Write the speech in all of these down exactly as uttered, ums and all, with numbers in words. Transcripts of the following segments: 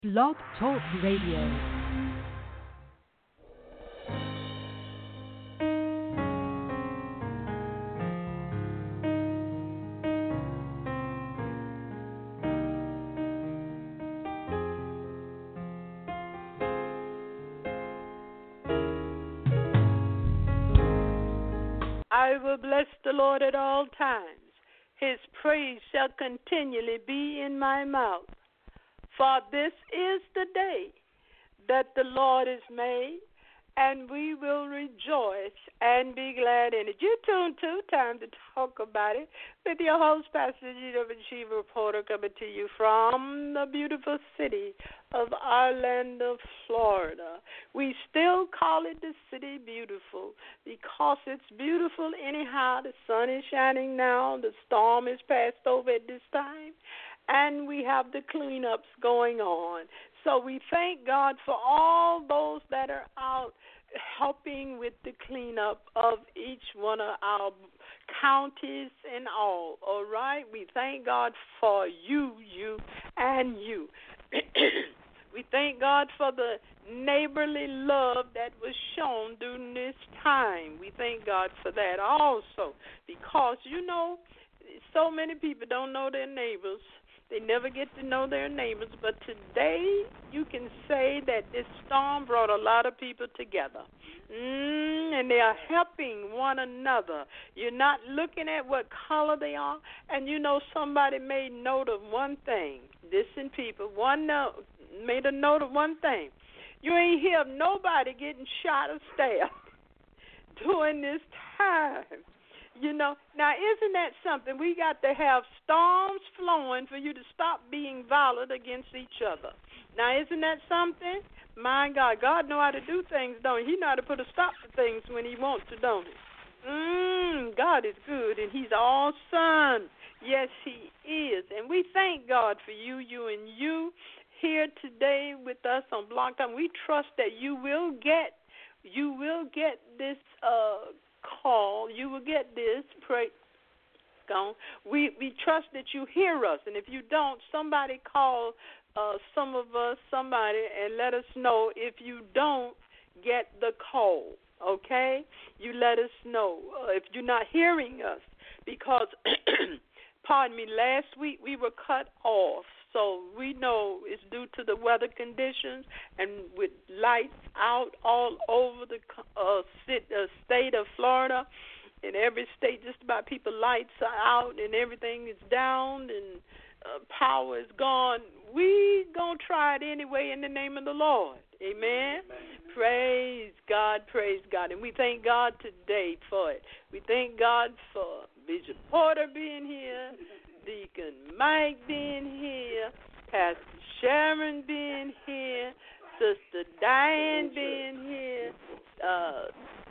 Blog Talk Radio. I will bless the Lord at all times. His praise shall continually be in my mouth. For this is the day that the Lord has made, and we will rejoice and be glad in it. You tuned to Time to Talk About It with your host, Pastor Gita Chief Reporter, coming to you from the beautiful city of Orlando, Florida. We still call it the city beautiful because it's beautiful anyhow. The sun is shining now. The storm is passed over at this time, and we have the cleanups going on. So we thank God for all those that are out helping with the cleanup of each one of our counties and all. All right? We thank God for you, you, and you. We thank God for the neighborly love that was shown during this time. We thank God for that also because, you know, so many people don't know their neighbors. They never get to know their neighbors. But today you can say that this storm brought a lot of people together. Mm, and they are helping one another. You're not looking at what color they are. And you know somebody made note of one thing. Listen, people, one note, made a note of one thing. You ain't hear of nobody getting shot or stabbed during this time. You know, now isn't that something? We got to have storms flowing for you to stop being violent against each other. Now isn't that something? My God, God know how to do things, don't he? He know how to put a stop to things when he wants to, don't he? Mmm, God is good and he's awesome. Yes, he is. And we thank God for you, you, and you here today with us on Blog Time. We trust that you will get, you will get this uh call. You will get this. Pray. Gone. We we trust that you hear us, and if you don't, somebody call uh, some of us, somebody, and let us know if you don't get the call. Okay, you let us know uh, if you're not hearing us because, pardon me, last week we were cut off. So we know it's due to the weather conditions and with lights out all over the uh, sit, uh, state of Florida. In every state, just about people, lights are out and everything is down and uh, power is gone. We going to try it anyway in the name of the Lord. Amen? Amen. Praise God, praise God. And we thank God today for it. We thank God for Bishop Porter being here. Deacon Mike being here, Pastor Sharon being here, Sister Diane being here, uh,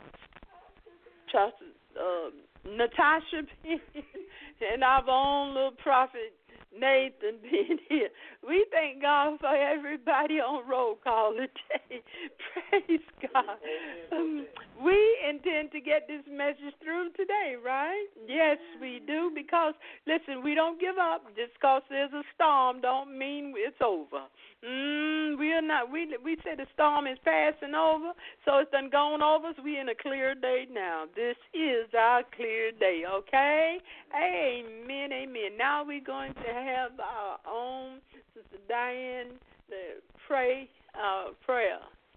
uh, Natasha being here, and our own little prophet Nathan being here. We thank God for everybody on roll call today. Praise God. Um, we intend to get this message through today, right? Yes, we do, because, listen, we don't give up. Just because there's a storm don't mean it's over. Mm, we are not. We we say the storm is passing over, so it's done gone over, so we're in a clear day now. This is our clear day, okay? Amen, amen. Now we're going to have our own Sister Diane to pray our prayer.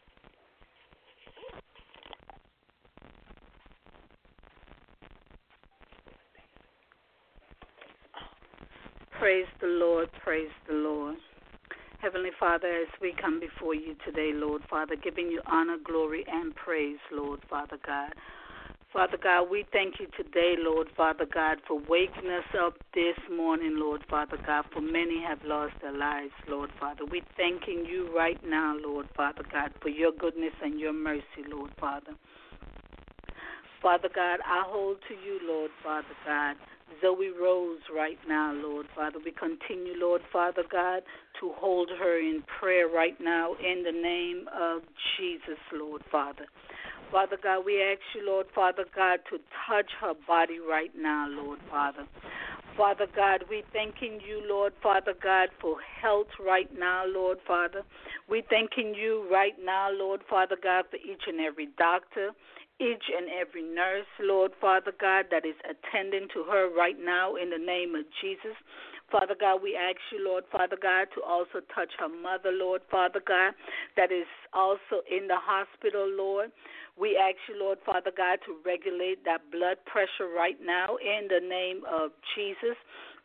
Praise the Lord, praise the Lord. Heavenly Father, as we come before you today, Lord Father, giving you honor, glory, and praise, Lord Father God. Father God, we thank you today, Lord Father God, for waking us up this morning, Lord Father God, for many have lost their lives, Lord Father. We're thanking you right now, Lord Father God, for your goodness and your mercy, Lord Father. Father God, I hold to you, Lord Father God, Zoe Rose right now, Lord Father. We continue, Lord Father God, to hold her in prayer right now in the name of Jesus, Lord Father. Father God, we ask you, Lord, Father God, to touch her body right now, Lord, Father. Father God, we thanking you, Lord, Father God, for health right now, Lord, Father. We thanking you right now, Lord, Father God, for each and every doctor, each and every nurse, Lord, Father God, that is attending to her right now in the name of Jesus. Father God, we ask you, Lord, Father God, to also touch her mother, Lord, Father God, that is also in the hospital, Lord. We ask you, Lord, Father God, to regulate that blood pressure right now in the name of Jesus.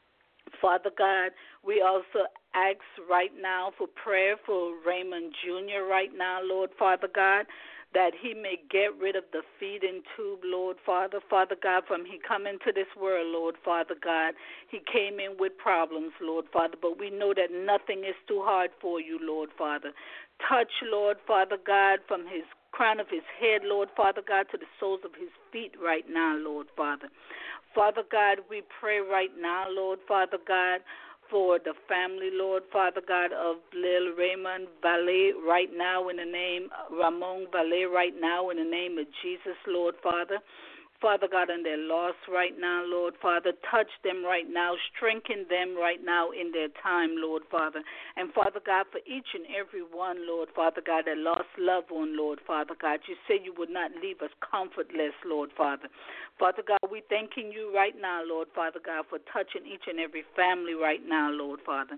Father God, we also ask right now for prayer for Raymond Junior right now, Lord, Father God, that he may get rid of the feeding tube, Lord, Father. Father God, from he come into this world, Lord, Father God, he came in with problems, Lord, Father, but we know that nothing is too hard for you, Lord, Father. Touch, Lord, Father God, from his crown of his head, Lord, Father God, to the soles of his feet right now, Lord, Father. Father God, we pray right now, Lord, Father God, for the family, Lord, Father God, of Lil Raymond Valet right now in the name, Ramon Valet right now in the name of Jesus, Lord, Father. Father God, and their loss right now, Lord, Father. Touch them right now. Strengthen them right now in their time, Lord, Father. And, Father God, for each and every one, Lord, Father God, that lost loved one, Lord, Father God, you said you would not leave us comfortless, Lord, Father. Father God, we thanking you right now, Lord, Father God, for touching each and every family right now, Lord, Father.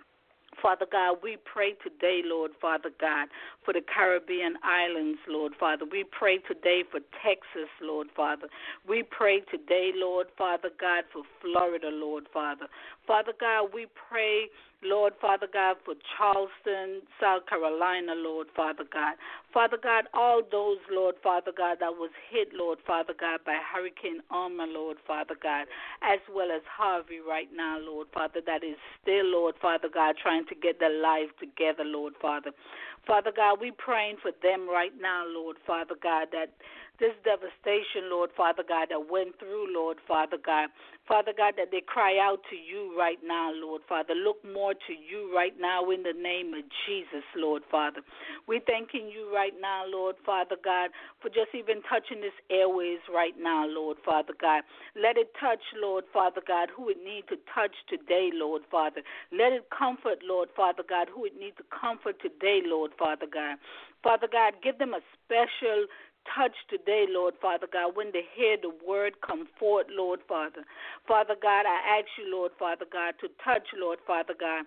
Father God, we pray today, Lord, Father God, for the Caribbean islands, Lord, Father. We pray today for Texas, Lord, Father. We pray today, Lord, Father God, for Florida, Lord, Father. Father God, we pray, Lord, Father God, for Charleston, South Carolina, Lord, Father God. Father God, all those, Lord, Father God, that was hit, Lord, Father God, by Hurricane Irma, Lord, Father God, as well as Harvey right now, Lord, Father, that is still, Lord, Father God, trying to get their life together, Lord, Father. Father God, we praying for them right now, Lord, Father God, that this devastation, Lord, Father God, that went through, Lord, Father God, Father God, that they cry out to you right now, Lord, Father. Look more to you right now in the name of Jesus, Lord, Father. We thanking you right now, Lord, Father God, for just even touching this airways right now, Lord, Father God. Let it touch, Lord, Father God, who it need to touch today, Lord, Father. Let it comfort, Lord, Father God, who it need to comfort today, Lord, Father God. Father God, give them a special touch today, Lord, Father God, when they hear the word come forth, Lord, Father. Father God, I ask you, Lord, Father God, to touch, Lord, Father God,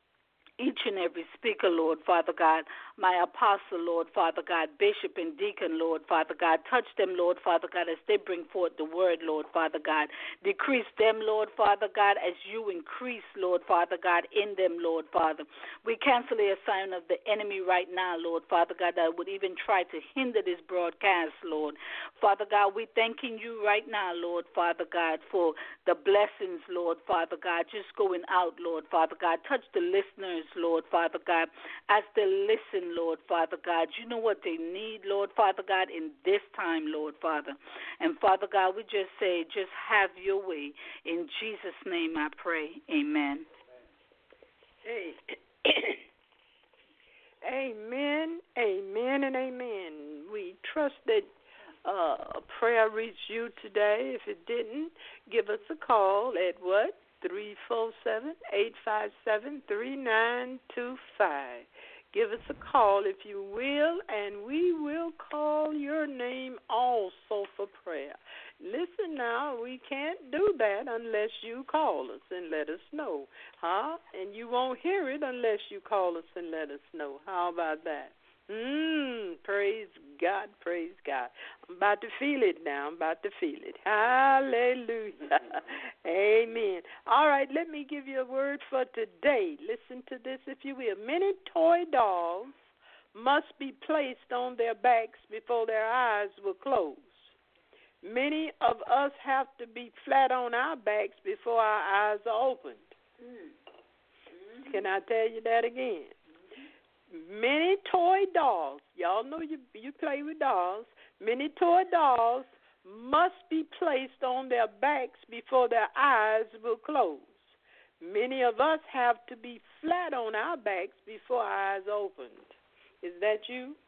each and every speaker, Lord, Father God, my apostle, Lord, Father God, bishop and deacon, Lord, Father God. Touch them, Lord, Father God, as they bring forth the word, Lord, Father God. Decrease them, Lord, Father God, as you increase, Lord, Father God, in them, Lord, Father. We cancel the assignment of the enemy right now, Lord, Father God, that would even try to hinder this broadcast, Lord. Father God, we thanking you right now, Lord, Father God, for the blessings, Lord, Father God, just going out, Lord, Father God. Touch the listeners, Lord, Father God, as they listen, Lord, Father God. You know what they need, Lord, Father God, in this time, Lord, Father. And, Father God, we just say, just have your way. In Jesus' name I pray. Amen. Hey. Amen, amen, and amen. We trust that uh, a prayer reached you today. If it didn't, give us a call at what? three four seven, eight five seven, three nine two five. Give us a call if you will, and we will call your name also for prayer. Listen now, we can't do that unless you call us and let us know, huh? And you won't hear it unless you call us and let us know. How about that? Mmm, praise God, praise God. I'm about to feel it now. I'm about to feel it. Hallelujah. Amen. All right, let me give you a word for today. Listen to this, if you will. Many toy dolls must be placed on their backs before their eyes will close. Many of us have to be flat on our backs before our eyes are opened. Mm-hmm. Can I tell you that again? Many toy dolls, y'all know you you play with dolls, many toy dolls must be placed on their backs before their eyes will close. Many of us have to be flat on our backs before our eyes opened. Is that you?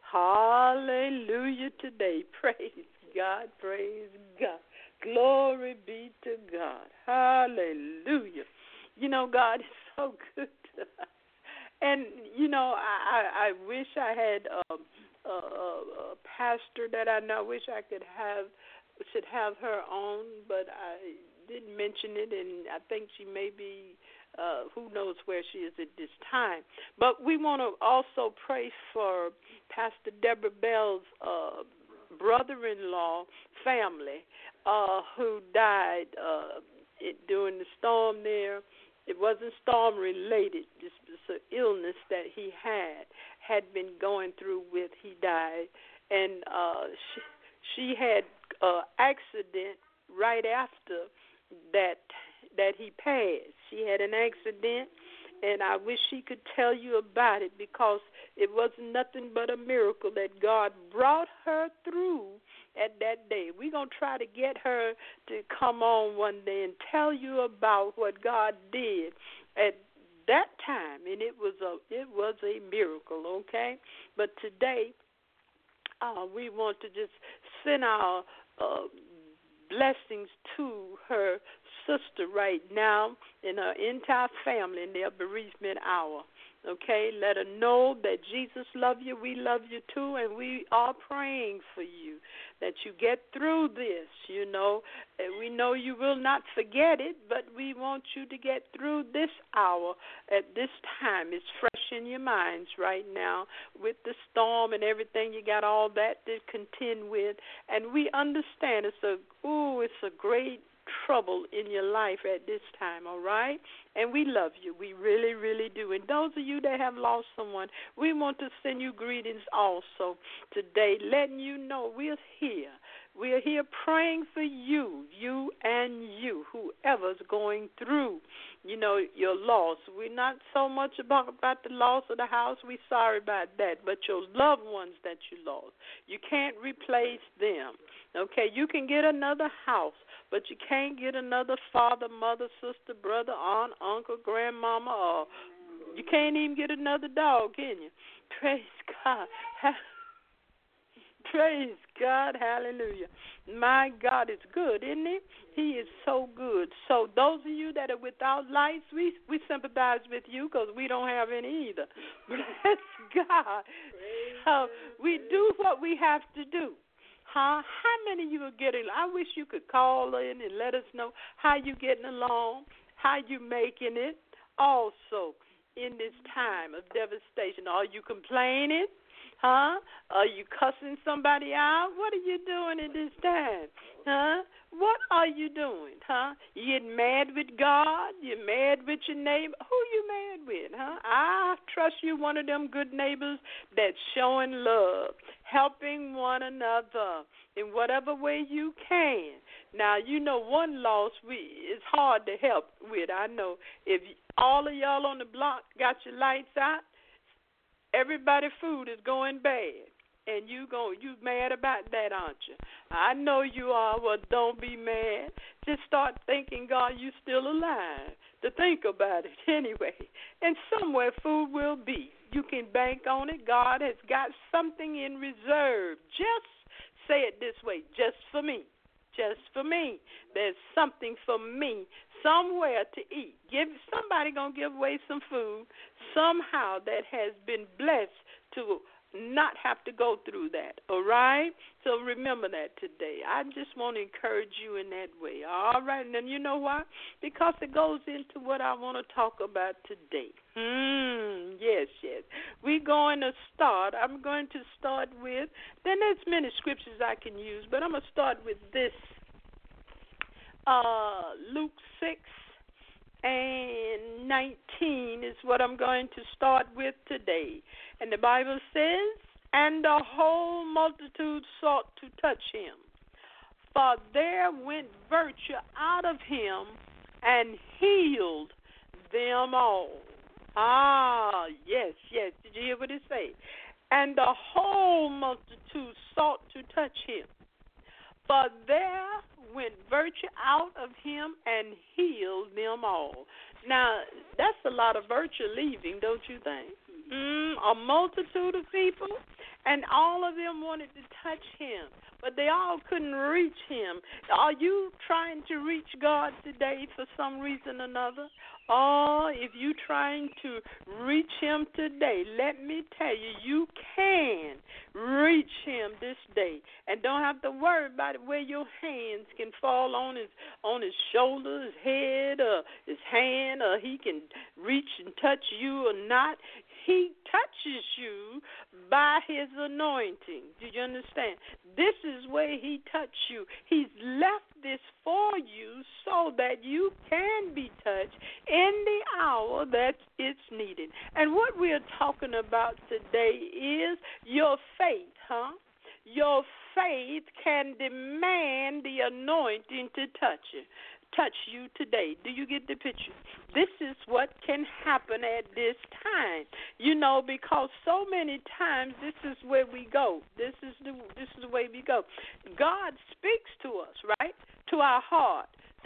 Hallelujah today. Praise God. Praise God. Glory be to God. Hallelujah. You know, God is so good to us. And, you know, I, I, I wish I had a, a, a pastor that I know. I wish I could have, should have her on, but I didn't mention it, and I think she may be, uh, who knows where she is at this time. But we want to also pray for Pastor Deborah Bell's uh, brother-in-law family uh, who died uh, it, during the storm there. It wasn't storm-related. This was an illness that he had, had been going through with. He died. And uh, she, she had an accident right after that that he passed. She had an accident, and I wish she could tell you about it because it wasn't nothing but a miracle that God brought her through at that day. We're going to try to get her to come on one day and tell you about what God did at that time, and it was a it was a miracle, okay? But today, uh, we want to just send our uh, blessings to her sister right now and her entire family in their bereavement hour. Okay, let her know that Jesus loves you, we love you too, and we are praying for you, that you get through this, you know. And we know you will not forget it, but we want you to get through this hour at this time. It's fresh in your minds right now with the storm and everything. You got all that to contend with, and we understand it's a, ooh, it's a great trouble in your life at this time, all right? And we love you. We really, really do. And those of you that have lost someone, we want to send you greetings also today, letting you know we're here. We're here praying for you, you and you, whoever's going through, you know, your loss. We're not so much about, about the loss of the house. We're sorry about that. But your loved ones that you lost, you can't replace them. Okay, you can get another house, but you can't get another father, mother, sister, brother, aunt, uncle, grandmama, or you can't even get another dog, can you? Praise God. Praise God. Hallelujah. My God is good, isn't he? He is so good. So those of you that are without lights, we, we sympathize with you because we don't have any either. Bless God. So we do what we have to do. Huh? How many of you are getting? I wish you could call in and let us know how you getting along, how you making it. Also, in this time of devastation, are you complaining? Huh? Are you cussing somebody out? What are you doing at this time? Huh? What are you doing? Huh? You getting mad with God? You mad with your neighbor? Who you mad with? Huh? I trust you one of them good neighbors that's showing love, helping one another in whatever way you can. Now, you know one loss we it's hard to help with. I know if all of y'all on the block got your lights out, everybody's food is going bad, and you go, you mad about that, aren't you? I know you are. Well, don't be mad. Just start thinking, God, you still alive to think about it anyway. And somewhere food will be. You can bank on it. God has got something in reserve. Just say it this way, just for me. Just for me. There's something for me somewhere to eat. Give somebody gonna give away some food somehow that has been blessed to not have to go through that. All right? So remember that today. I just want to encourage you in that way. All right? And then you know why? Because it goes into what I want to talk about today. Hmm. Yes, yes. We're going to start. I'm going to start with, then there's many scriptures I can use, but I'm going to start with this. Uh, Luke six and nineteen is what I'm going to start with today. And the Bible says, and the whole multitude sought to touch him, for there went virtue out of him and healed them all. Ah, yes, yes. Did you hear what it say? And the whole multitude sought to touch him, for there went virtue out of him and healed them all. Now, that's a lot of virtue leaving, don't you think? Mm, a multitude of people, And all of them wanted to touch him, but they all couldn't reach him. Are you trying to reach God today for some reason or another? Or if you're trying to reach him today, let me tell you, you can reach him this day. And don't have to worry about it, where your hands can fall on his on his shoulder, his head, or his hand, or he can reach and touch you or not. He touches you by his anointing. Do you understand? This is where he touched you. He's left this for you so that you can be touched in the hour that it's needed. And what we're talking about today is your faith, huh? Your faith can demand the anointing to touch you. Touch you today. Do you get the picture? This is what can happen at this time. You know, because so many times this is where we go. This is the this is the way we go. God speaks to us, right? To our heart.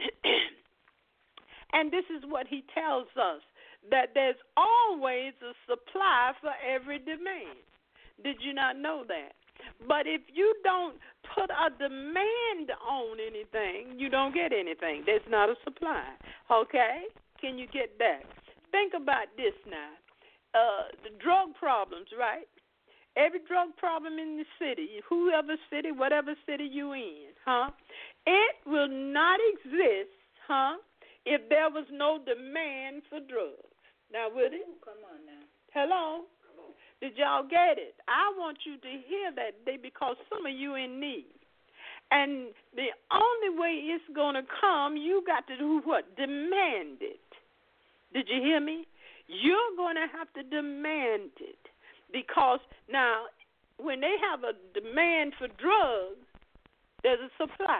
And this is what he tells us, that there's always a supply for every demand. Did you not know that? But if you don't put a demand on anything, you don't get anything. There's not a supply. Okay? Can you get that? Think about this now. Uh, the drug problems, right? Every drug problem in the city, whoever city, whatever city you in, huh? It will not exist, huh, if there was no demand for drugs. Now, would it? Ooh, come on now. Hello? Did y'all get it? I want you to hear that today, because some of you in need. And the only way it's going to come, you got to do what? Demand it. Did you hear me? You're going to have to demand it. Because now, when they have a demand for drugs, there's a supply.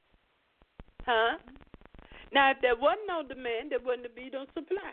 Huh? Now, if there wasn't no demand, there wouldn't be no supply.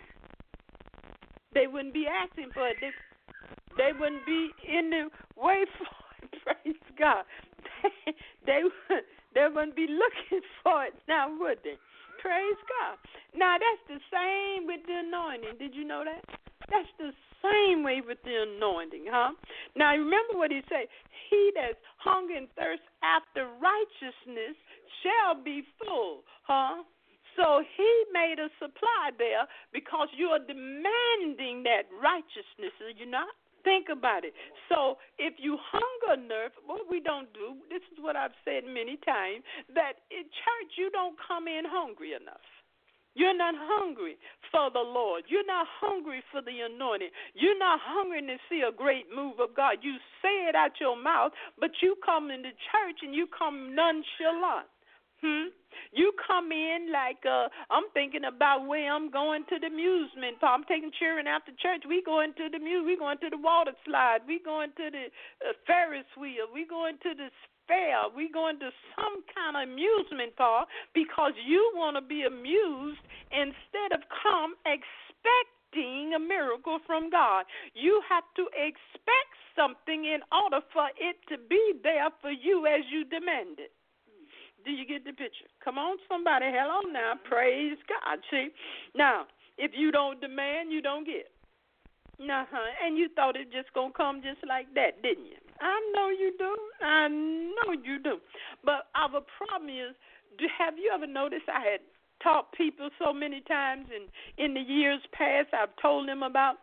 They wouldn't be asking for it. They, They wouldn't be in the way for it, praise God. They, they, they wouldn't be looking for it now, would they? Praise God. Now, that's the same with the anointing. Did you know that? That's the same way with the anointing, huh? Now, remember what he said. He that hunger and thirst after righteousness shall be full, huh? So he made a supply there because you are demanding that righteousness, are you not? Think about it. So if you hunger enough, what we don't do, this is what I've said many times, that in church you don't come in hungry enough. You're not hungry for the Lord. You're not hungry for the anointing. You're not hungry to see a great move of God. You say it out your mouth, but you come into church and you come nonchalant. Hmm? You come in like uh, I'm thinking about where I'm going to the amusement park. I'm taking children after church. We going to the muse. We going to the water slide. We going to the uh, Ferris wheel. We going to the fair. We going to some kind of amusement park because you want to be amused instead of come expecting a miracle from God. You have to expect something in order for it to be there for you as you demand it. Do you get the picture? Come on, somebody. Hello now. Praise God. See? Now, if you don't demand, you don't get. Uh-huh. And you thought it just going to come just like that, didn't you? I know you do. I know you do. But our problem is, do, have you ever noticed I had taught people so many times in, in the years past, I've told them about,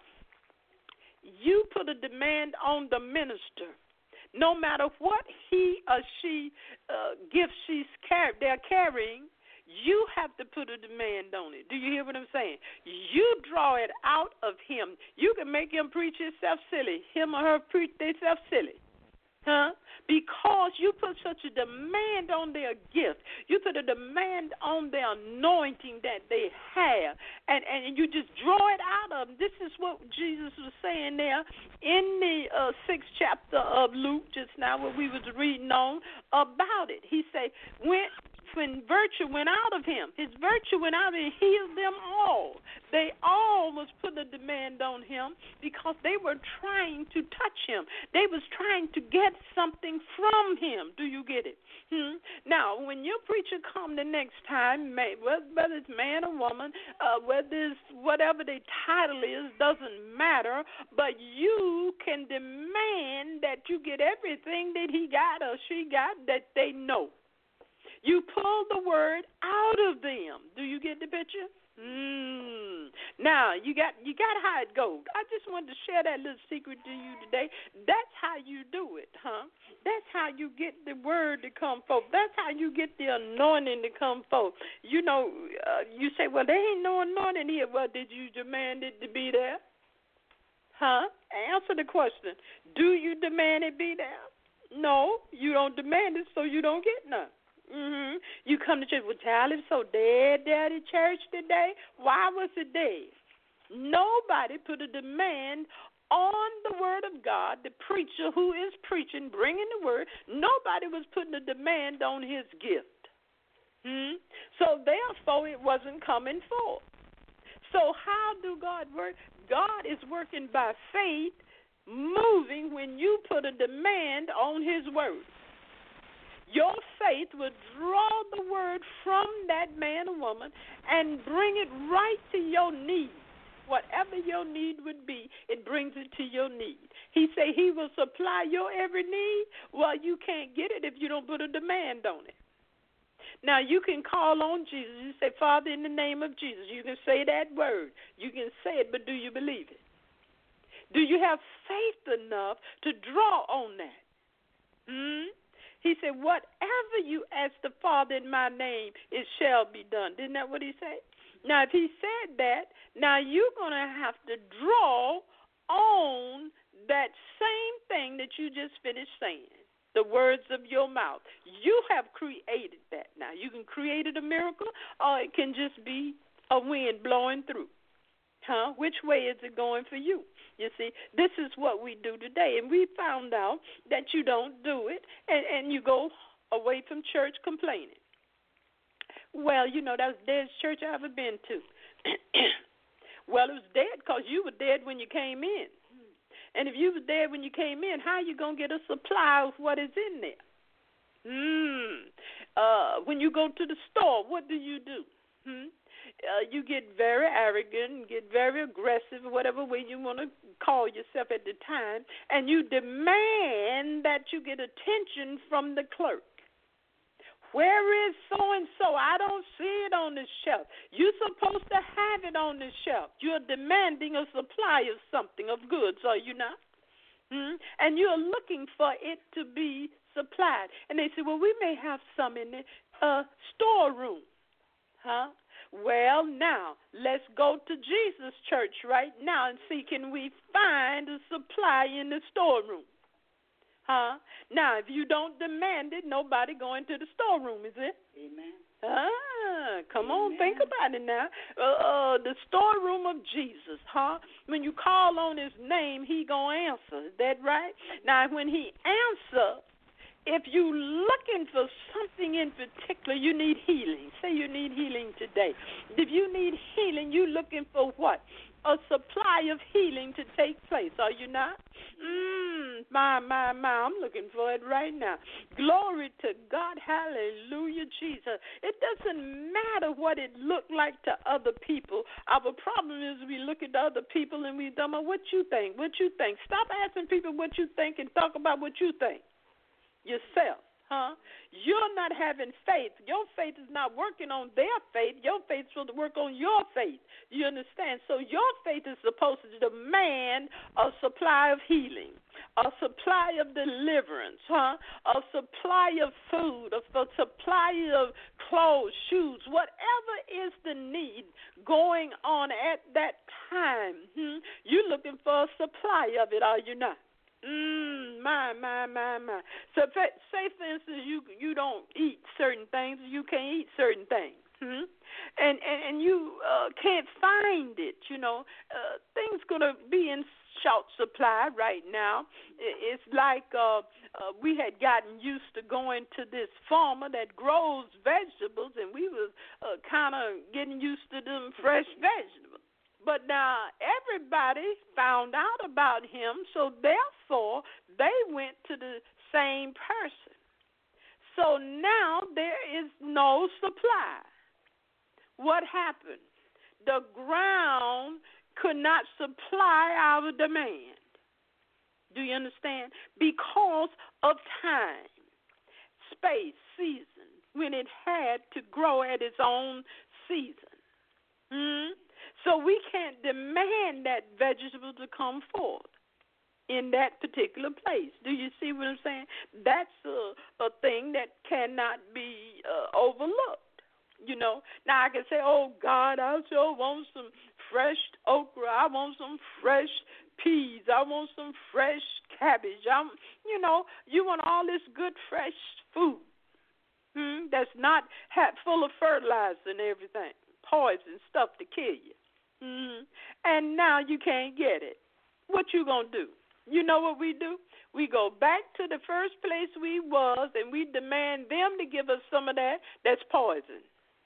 you put a demand on the minister. No matter what he or she uh, gifts she's car- they're carrying, you have to put a demand on it. Do you hear what I'm saying? You draw it out of him. You can make him preach himself silly, him or her preach themselves silly. Huh? Because you put such a demand on their gift. You put a demand on their anointing that they have. And, and you just draw it out of them. This is what Jesus was saying there in the uh, sixth chapter of Luke just now, what we was reading on about it. He said, when when virtue went out of him. His virtue went out and healed them all. They all was putting a demand on him because they were trying to touch him. They was trying to get something from him. Do you get it? Hmm? Now, when your preacher come the next time, whether it's man or woman, uh, whether it's whatever their title is, doesn't matter, but you can demand that you get everything that he got or she got that they know. You pull the word out of them. Do you get the picture? Mm. Now, you got you got how it goes. I just wanted to share that little secret to you today. That's how you do it, huh? That's how you get the word to come forth. That's how you get the anointing to come forth. You know, uh, you say, well, there ain't no anointing here. Well, did you demand it to be there? Huh? Answer the question. Do you demand it be there? No, you don't demand it, so you don't get none. Mm-hmm. You come to church, well, child, it's so dead, daddy, church today. Why was it dead? Nobody put a demand on the word of God, the preacher who is preaching, bringing the word. Nobody was putting a demand on his gift. Hmm? So, therefore, it wasn't coming forth. So, how do God work? God is working by faith, moving when you put a demand on his word. Your faith will draw the word from that man or woman and bring it right to your need. Whatever your need would be, it brings it to your need. He say he will supply your every need. Well, you can't get it if you don't put a demand on it. Now, you can call on Jesus. You say, Father, in the name of Jesus. You can say that word. You can say it, but do you believe it? Do you have faith enough to draw on that? Hmm? He said, whatever you ask the Father in my name, it shall be done. Isn't that what he said? Now, if he said that, now you're going to have to draw on that same thing that you just finished saying, the words of your mouth. You have created that. Now, you can create a miracle, or it can just be a wind blowing through. Huh? Which way is it going for you? You see, this is what we do today. And we found out that you don't do it, and, and you go away from church complaining. Well, you know, that's the deadest church I ever been to. Well, it was dead because you were dead when you came in. And if you were dead when you came in, how are you going to get a supply of what is in there? Hmm. Uh, when you go to the store, what do you do? Hmm? Uh, you get very arrogant, get very aggressive, whatever way you want to call yourself at the time, and you demand that you get attention from the clerk. Where is so-and-so? I don't see it on the shelf. You're supposed to have it on the shelf. You're demanding a supply of something, of goods, are you not? Hmm? And you're looking for it to be supplied. And they say, well, we may have some in the uh, storeroom. Huh? Well, now, let's go to Jesus Church right now and see, can we find a supply in the storeroom? Huh? Now, if you don't demand it, nobody going to the storeroom, is it? Amen. Ah, come Amen. on, think about it now. Uh, uh, the storeroom of Jesus, huh? When you call on his name, he going to answer. Is that right? Now, when he answers, if you looking for something in particular, you need healing. Say you need healing today. If you need healing, you looking for what? A supply of healing to take place. Are you not? Mmm, my, my, my, I'm looking for it right now. Glory to God. Hallelujah, Jesus. It doesn't matter what it looked like to other people. Our problem is we look at other people and we don't know what you think, what you think. Stop asking people what you think and talk about what you think yourself. Huh? You're not having faith. Your faith is not working on their faith. Your faith is supposed to work on your faith. You understand? So your faith is supposed to demand a supply of healing, a supply of deliverance, huh? A supply of food, a supply of clothes, shoes, whatever is the need going on at that time. Hmm? You're looking for a supply of it, are you not? Mmm, my, my, my, my. So, say, for instance, you you don't eat certain things, you can't eat certain things, hmm? and, and and you uh, can't find it, you know. Uh, things going to be in short supply right now. It's like uh, uh, we had gotten used to going to this farmer that grows vegetables, and we was uh, kind of getting used to them fresh vegetables. But now everybody found out about him, so therefore they went to the same person. So now there is no supply. What happened? The ground could not supply our demand. Do you understand? Because of time, space, season, when it had to grow at its own season. Hmm? So we can't demand that vegetable to come forth in that particular place. Do you see what I'm saying? That's a, a thing that cannot be uh, overlooked. You know, now I can say, oh, God, I sure want some fresh okra. I want some fresh peas. I want some fresh cabbage. I'm, you know, you want all this good, fresh food hmm, that's not ha- full of fertilizer and everything, poison stuff to kill you. Mm-hmm. And now you can't get it. What you going to do? You know what we do? We go back to the first place we was, and we demand them to give us some of that that's poison.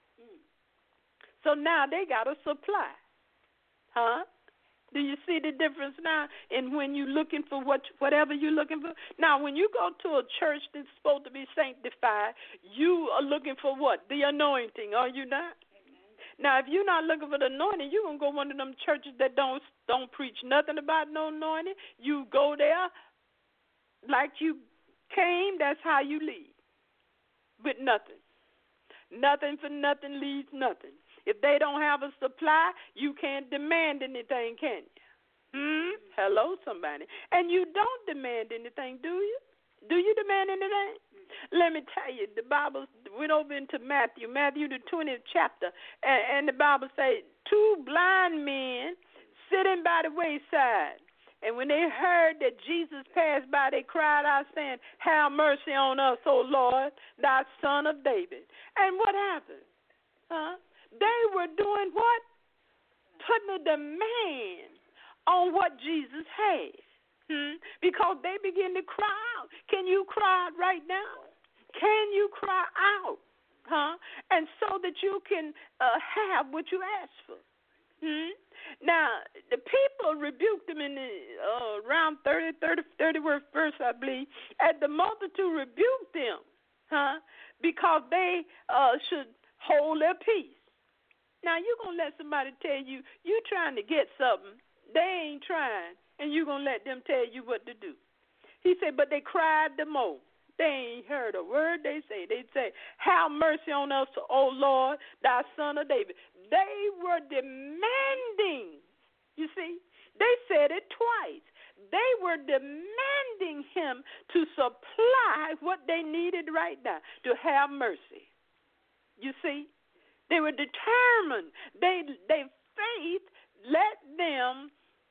So now they got a supply. Huh? Do you see the difference now in when you're looking for what, whatever you're looking for? Now, when you go to a church that's supposed to be sanctified, you are looking for what? The anointing, are you not? Amen. Now, if you're not looking for the anointing, you're going to go one of them churches that don't don't preach nothing about no anointing. You go there like you came, that's how you leave, with nothing. Nothing for nothing leaves nothing. If they don't have a supply, you can't demand anything, can you? Hmm? Hello, somebody. And you don't demand anything, do you? Do you demand anything? Let me tell you, the Bible went over into Matthew, Matthew the twentieth chapter, and, and the Bible says, two blind men sitting by the wayside. And when they heard that Jesus passed by, they cried out, saying, have mercy on us, O Lord, thou son of David. And what happened? Huh? They were doing what? Putting a demand on what Jesus had. Hmm? Because they began to cry out. Can you cry out right now? Can you cry out? Huh? And so that you can uh, have what you asked for. Hmm? Now, the people rebuked them in the uh, around thirty, thirty, thirty-first verse, I believe. And the multitude rebuked them, huh? Because they uh, should hold their peace. Now, you're going to let somebody tell you, you trying to get something, they ain't trying, and you're going to let them tell you what to do. He said, but they cried the more. They ain't heard a word they say. They say, have mercy on us, O Lord, thy son of David. They were demanding, you see, they said it twice. They were demanding him to supply what they needed right now, to have mercy. You see? They were determined. They, they faith let them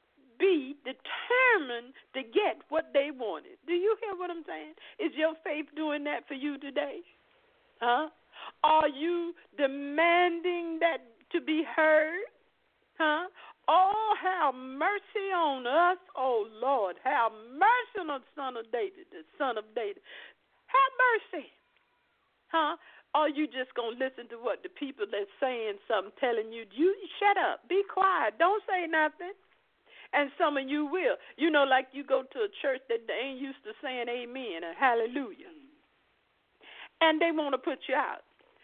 be determined to get what they wanted. Do you hear what I'm saying? Is your faith doing that for you today? Huh? Are you demanding that to be heard? Huh? Oh, have mercy on us, oh Lord. Have mercy on the son of David, the son of David. Have mercy. Huh? Or you just going to listen to what the people that's saying something, telling you, you shut up, be quiet, don't say nothing. And some of you will. You know, like you go to a church that they ain't used to saying amen and hallelujah. And they want to put you out.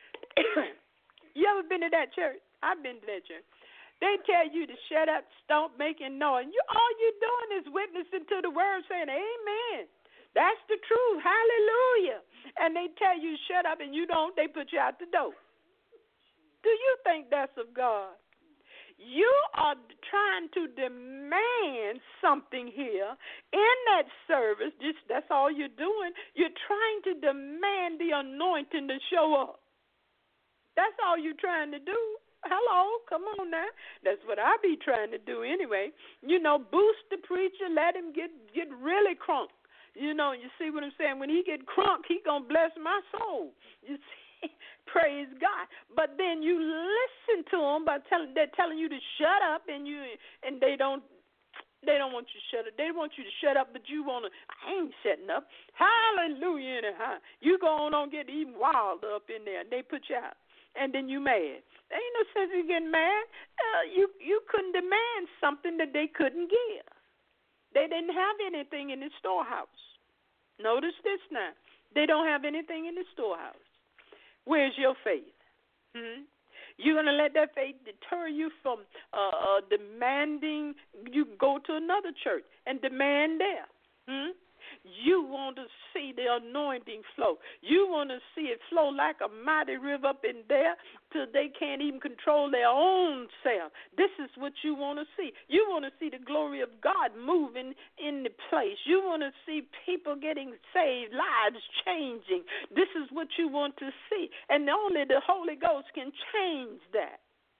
You ever been to that church? I've been to that church. They tell you to shut up, stop making noise. You, all you're doing is witnessing to the word saying amen. That's the truth. Hallelujah. And they tell you shut up and you don't, they put you out the door. Do you think that's of God? You are trying to demand something here in that service. Just, that's all you're doing. You're trying to demand the anointing to show up. That's all you're trying to do. Hello, come on now. That's what I be trying to do anyway. You know, boost the preacher, let him get, get really crunk. You know, you see what I'm saying? When he get crunk, he going to bless my soul. You see? Praise God. But then you listen to them by telling they're telling you to shut up, and you and they don't They don't want you to shut up. They want you to shut up, but you want to, I ain't shutting up. Hallelujah anyhow. You go on and get even wilder up in there, and they put you out. And then you mad. There ain't no sense in getting mad. Uh, you, you couldn't demand something that they couldn't give. They didn't have anything in the storehouse. Notice this now. They don't have anything in the storehouse. Where's your faith? Hmm? You're going to let that faith deter you from uh, uh, demanding you go to another church and demand there. Hmm? You want to see the anointing flow. You want to see it flow like a mighty river up in there till they can't even control their own self. This is what you want to see. You want to see the glory of God moving in the place. You want to see people getting saved, lives changing. This is what you want to see. And only the Holy Ghost can change that.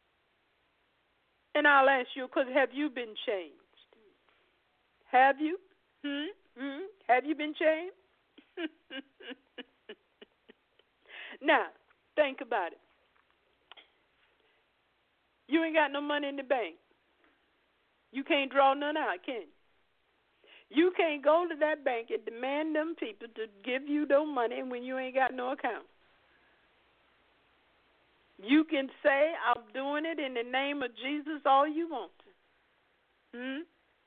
And I'll ask you, because have you been changed? Have you? Hmm? Hmm? Have you been changed? Now, think about it. You ain't got no money in the bank. You can't draw none out, can you? You can't go to that bank and demand them people to give you no money when you ain't got no account. You can say, I'm doing it in the name of Jesus all you want to. Hmm?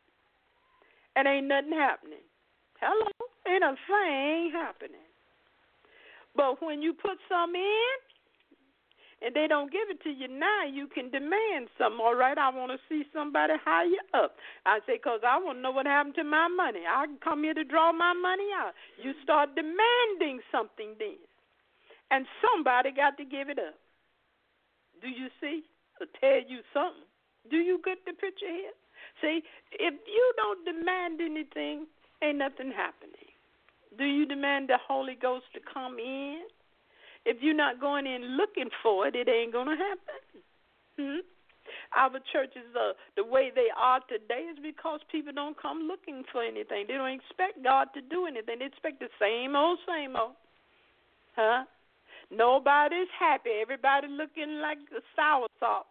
And ain't nothing happening. Hello? Ain't a thing happening. But when you put some in and they don't give it to you now, you can demand some. All right, I want to see somebody higher up. I say, because I want to know what happened to my money. I can come here to draw my money out. You start demanding something then. And somebody got to give it up. Do you see? I'll tell you something. Do you get the picture here? See, if you don't demand anything, ain't nothing happening. Do you demand the Holy Ghost to come in? If you're not going in looking for it, it ain't going to happen. Hmm? Our churches, uh, the way they are today is because people don't come looking for anything. They don't expect God to do anything. They expect the same old, same old. Huh? Nobody's happy. Everybody looking like a soursop.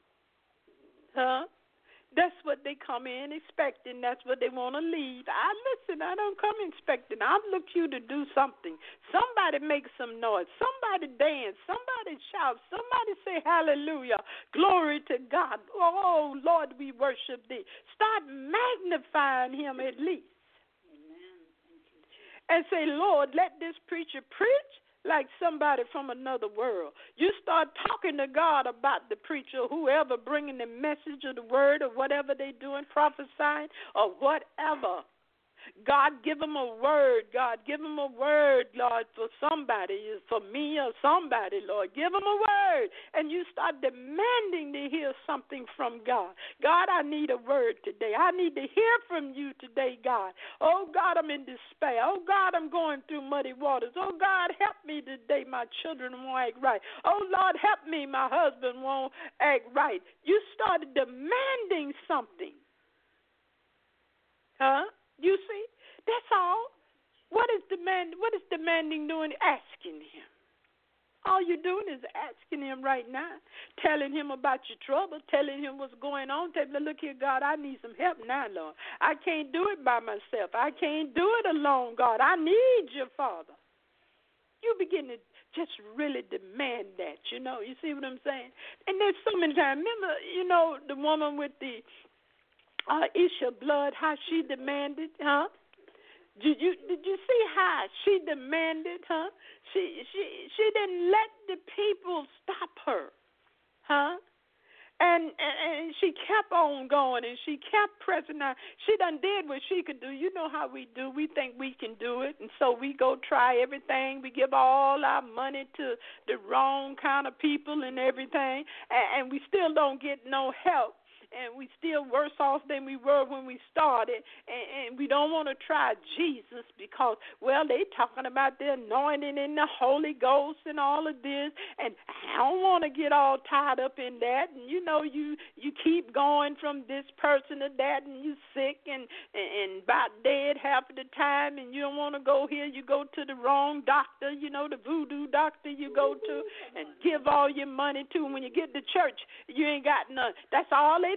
Huh? That's what they come in expecting. That's what they want to leave. I listen, I don't come expecting. I look you to do something. Somebody make some noise. Somebody dance. Somebody shout. Somebody say hallelujah. Glory to God. Oh, Lord, we worship thee. Start magnifying him at least. Amen. And say, Lord, let this preacher preach like somebody from another world. You start talking to God about the preacher, whoever bringing the message of the word or whatever they doing, prophesying or whatever. God, give them a word. God, give them a word, Lord, for somebody, for me or somebody, Lord. Give them a word. And you start demanding to hear something from God. God, I need a word today. I need to hear from you today, God. Oh, God, I'm in despair. Oh, God, I'm going through muddy waters. Oh, God, help me today. My children won't act right. Oh, Lord, help me. My husband won't act right. You started demanding something. Huh? You see? That's all. What is demand? What is demanding doing? Asking him. All you're doing is asking him right now, telling him about your trouble, telling him what's going on. Telling him, look here, God, I need some help now, Lord. I can't do it by myself. I can't do it alone, God. I need you, Father. You begin to just really demand that, you know. You see what I'm saying? And there's so many times. Remember, you know, the woman with the Uh, issue of blood, how she demanded, huh? Did you did you see how she demanded, huh? She she she didn't let the people stop her, huh? And, and and she kept on going, and she kept pressing on. She done did what she could do. You know how we do. We think we can do it, and so we go try everything. We give all our money to the wrong kind of people and everything, and, and we still don't get no help. And we still worse off than we were when we started, and, and we don't want to try Jesus because, well, they talking about the anointing and the Holy Ghost and all of this, and I don't want to get all tied up in that. And you know, you you keep going from this person to that, and you sick and and, and about dead half of the time, and you don't want to go here. You go to the wrong doctor, you know, the voodoo doctor you go to, and give all your money to. And when you get to church, you ain't got none. That's all they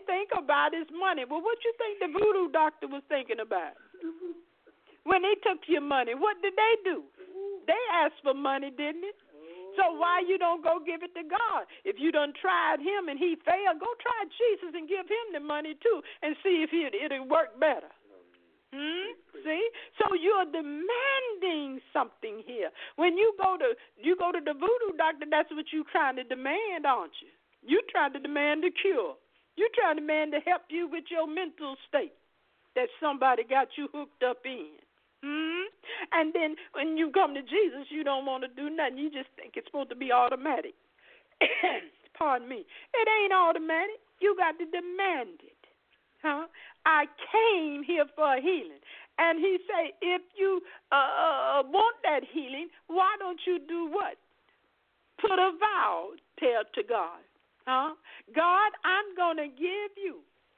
think about is money. Well, what you think the voodoo doctor was thinking about? When they took your money, what did they do? They asked for money, didn't it? So why you don't go give it to God? If you done tried him and he failed, go try Jesus and give him the money too and see if it, it'll work better. Hmm? See? So you're demanding something here. When you go to you go to the voodoo doctor, that's what you're trying to demand, aren't you? You're trying to demand a cure. You're trying to demand to help you with your mental state that somebody got you hooked up in. Hmm? And then when you come to Jesus, you don't want to do nothing. You just think it's supposed to be automatic. Pardon me. It ain't automatic. You got to demand it. Huh? I came here for a healing. And he say, if you uh, want that healing, why don't you do what? Put a vow, tell to God. Huh? God, I'm going to give you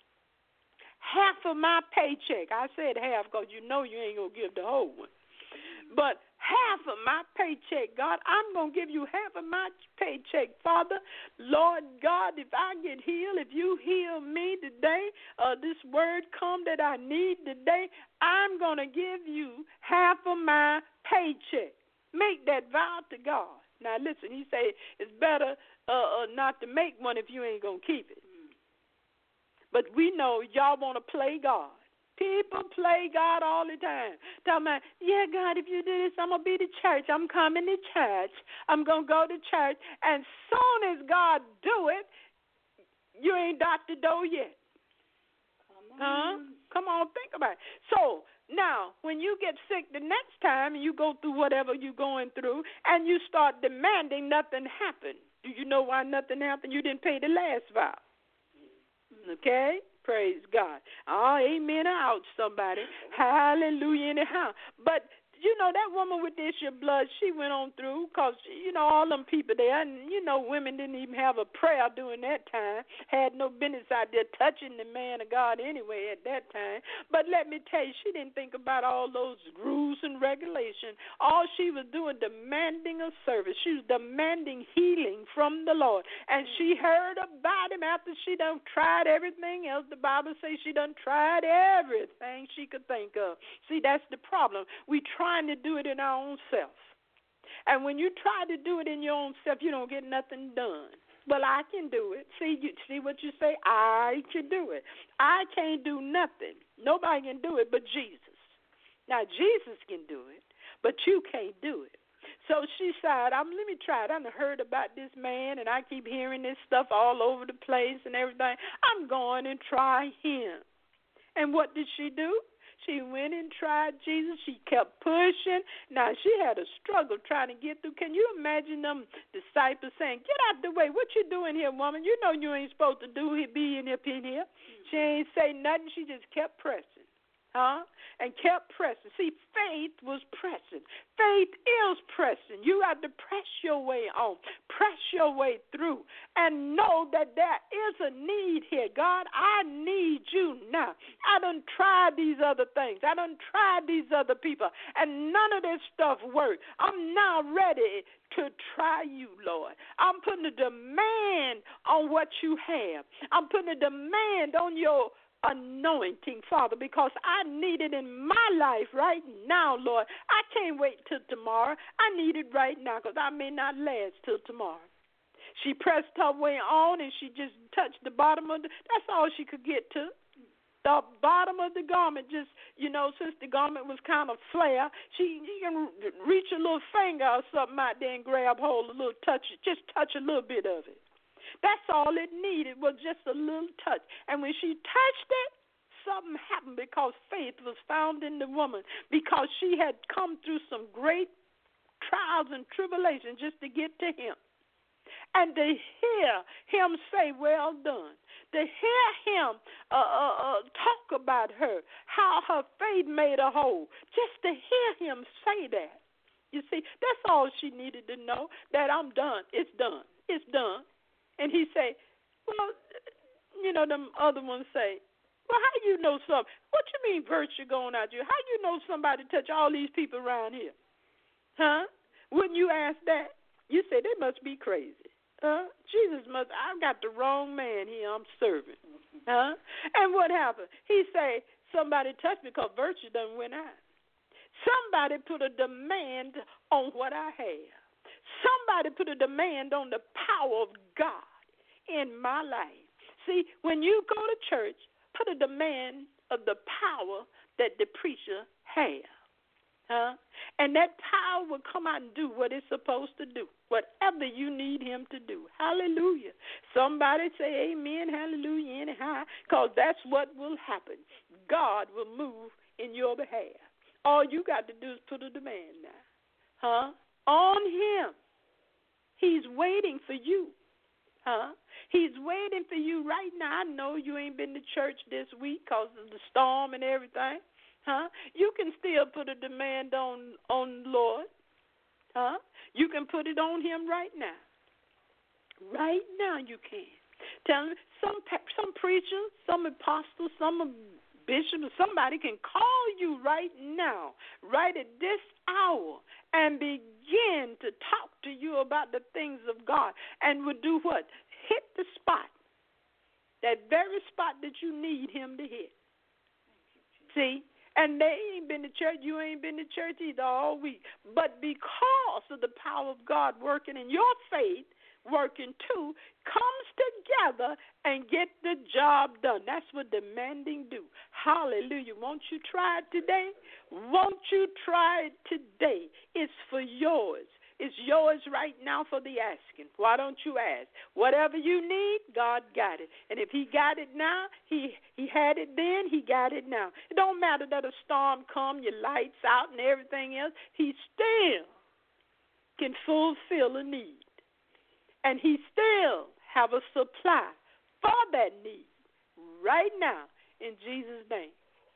half of my paycheck. I said half because you know you ain't going to give the whole one. But half of my paycheck, God, I'm going to give you half of my paycheck, Father. Lord God, if I get healed, if you heal me today, uh, this word come that I need today, I'm going to give you half of my paycheck. Make that vow to God. Now, listen, he say it's better uh, uh, not to make one if you ain't going to keep it. But we know y'all want to play God. People play God all the time. Talking about, yeah, God, if you do this, I'm going to be to church. I'm coming to church. I'm going to go to church. And soon as God do it, you ain't out the door yet. Come on. Huh? Come on, think about it. So now, when you get sick the next time and you go through whatever you're going through and you start demanding nothing happen, do you know why nothing happened? You didn't pay the last vow. Okay? Praise God. Oh, amen. Out, somebody. Hallelujah anyhow. But, you know, that woman with the issue of blood, she went on through because, you know, all them people there, and, you know, women didn't even have a prayer during that time, had no business out there touching the man of God anyway at that time. But let me tell you, she didn't think about all those rules and regulations. All she was doing, demanding a service. She was demanding healing from the Lord. And she heard about him after she done tried everything else. The Bible says she done tried everything she could think of. See, that's the problem. We trying to do it in our own self. And when you try to do it in your own self, you don't get nothing done. Well, I can do it. See, you see what you say? I can do it. I can't do nothing. Nobody can do it but Jesus. Now, Jesus can do it, but you can't do it. So she said, I'm, let me try it. I've heard about this man, and I keep hearing this stuff all over the place and everything. I'm going and try him. And what did she do? She went and tried Jesus. She kept pushing. Now, she had a struggle trying to get through. Can you imagine them disciples saying, get out the way. What you doing here, woman? You know you ain't supposed to do be in up in here. She ain't say nothing. She just kept pressing. Huh? And kept pressing. See, faith was pressing. Faith is pressing. You have to press your way on. Press your way through. And know that there is a need here. God, I need you now. I done tried these other things. I done tried these other people. And none of this stuff worked. I'm now ready to try you, Lord. I'm putting a demand on what you have. I'm putting a demand on your anointing, Father, because I need it in my life right now, Lord. I can't wait till tomorrow. I need it right now because I may not last till tomorrow. She pressed her way on and she just touched the bottom of the, that's all she could get to. The bottom of the garment, just, you know, since the garment was kind of flare, she, she can reach a little finger or something out there and grab hold a little touch, just touch a little bit of it. That's all it needed was just a little touch. And when she touched it, something happened because faith was found in the woman, because she had come through some great trials and tribulations just to get to him. And to hear him say, well done. To hear him uh, uh, uh, talk about her, how her faith made her whole. Just to hear him say that. You see, that's all she needed to know, that I'm done. It's done. It's done. And he say, well, you know, them other ones say, well, how you know something? What you mean virtue going out you? How you know somebody touch all these people around here? Huh? Wouldn't you ask that? You say they must be crazy. Huh? Jesus must, I've got the wrong man here I'm serving. Huh? And what happened? He say, somebody touched me because virtue done went out. Somebody put a demand on what I have. Somebody put a demand on the power of God in my life. See, when you go to church, put a demand of the power that the preacher has. Huh? And that power will come out and do what it's supposed to do, whatever you need him to do. Hallelujah. Somebody say amen, hallelujah, anyhow, because that's what will happen. God will move in your behalf. All you got to do is put a demand now. Huh? On him. He's waiting for you. Huh? He's waiting for you right now. I know you ain't been to church this week because of the storm and everything. Huh? You can still put a demand on on the Lord. Huh? You can put it on him right now. Right now you can. Tell him, some some preachers, some apostles, some bishops, somebody can call you right now, right at this hour, and begin to talk to you about the things of God, and will do what? Hit the spot, that very spot that you need him to hit. See? And they ain't been to church, you ain't been to church either all week. But because of the power of God working in your faith, working too, comes together and get the job done. That's what demanding do. Hallelujah. Won't you try it today? Won't you try it today? It's for yours. It's yours right now for the asking. Why don't you ask? Whatever you need, God got it. And if he got it now, he he had it then, he got it now. It don't matter that a storm come, your lights out and everything else. He still can fulfill a need. And he still have a supply for that need right now in Jesus' name.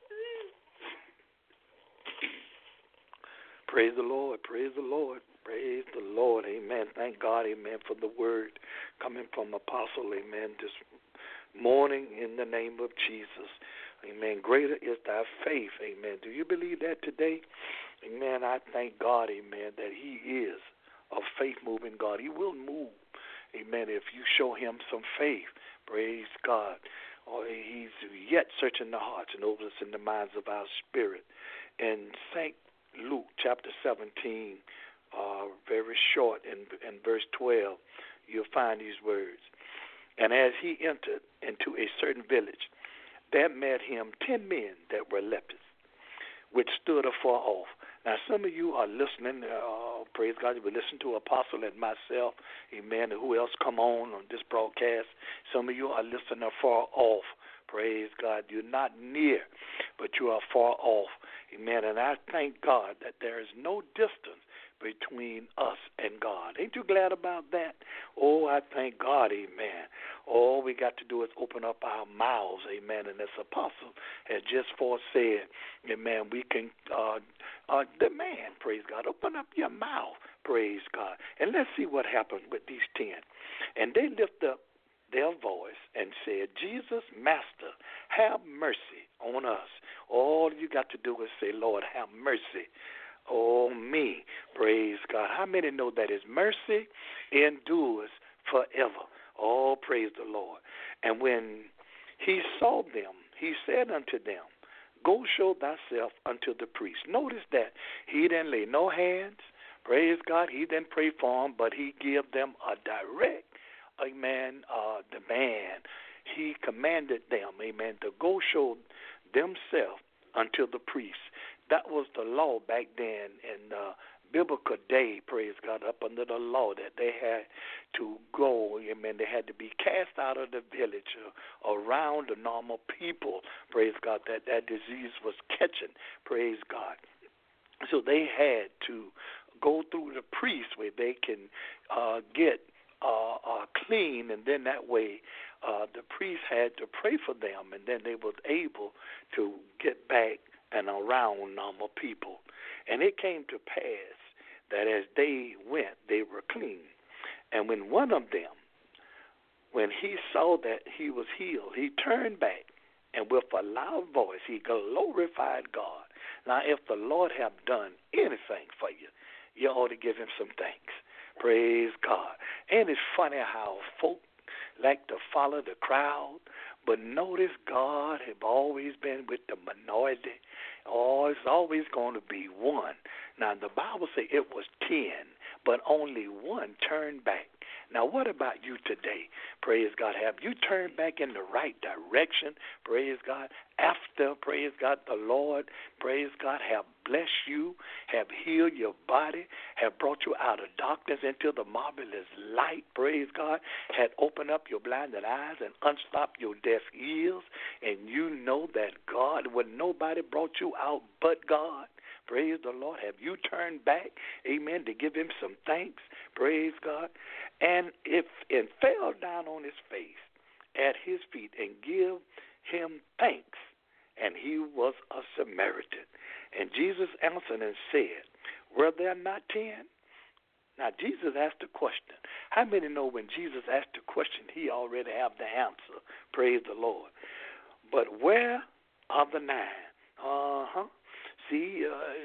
Praise the Lord. Praise the Lord. Praise the Lord. Amen. Thank God, amen, for the word coming from Apostle, amen, this morning in the name of Jesus. Amen. Greater is thy faith. Amen. Do you believe that today? Amen. I thank God, amen, that he is a faith-moving God. He will move, amen, if you show him some faith. Praise God. Or he's yet searching the hearts and over us in the minds of our spirit. And Saint Luke chapter seventeen, Uh, very short, in, in verse twelve, you'll find these words. And as he entered into a certain village, there met him ten men that were lepers, which stood afar off. Now, some of you are listening, uh, praise God, you will listen to Apostle and myself, amen, and who else come on on this broadcast. Some of you are listening afar off. Praise God. You're not near, but you are far off. Amen. And I thank God that there is no distance between us and God. Ain't you glad about that? Oh, I thank God, amen. All we got to do is open up our mouths, amen. And as Apostle has just foresaid, amen, we can uh, uh, demand, praise God. Open up your mouth, praise God. And let's see what happened with these ten. And they lift up their voice and said, Jesus, Master, have mercy on us. All you got to do is say, Lord, have mercy. Oh, me, praise God. How many know that his mercy endures forever? Oh, praise the Lord. And when he saw them, he said unto them, go show thyself unto the priest. Notice that he didn't lay no hands. Praise God. He didn't pray for them, but he gave them a direct, amen, uh, demand. He commanded them, amen, to go show themselves unto the priest. That was the law back then in the biblical day, praise God, up under the law that they had to go, amen, they had to be cast out of the village uh, around the normal people, praise God, that that disease was catching, praise God. So they had to go through the priest where they can uh, get uh, uh, clean, and then that way uh, the priest had to pray for them, and then they were able to get back and around normal people. And it came to pass that as they went, they were clean. And when one of them, when he saw that he was healed, he turned back, and with a loud voice, he glorified God. Now, if the Lord have done anything for you, you ought to give him some thanks. Praise God. And it's funny how folk like to follow the crowd, but notice God have always been with the minority. Oh, it's always going to be one. Now, the Bible says it was ten, but only one turned back. Now, what about you today? Praise God. Have you turned back in the right direction? Praise God. After, praise God, the Lord, praise God, have blessed you, have healed your body, have brought you out of darkness into the marvelous light, praise God, had opened up your blinded eyes and unstopped your deaf ears, and you know that God, when nobody brought you out but God, praise the Lord. Have you turned back, amen, to give him some thanks, praise God, and if and fell down on his face at his feet and give him thanks, and he was a Samaritan. And Jesus answered and said, were there not ten? Now, Jesus asked a question. How many know when Jesus asked a question, he already have the answer? Praise the Lord. But where are the nine? Uh-huh. See,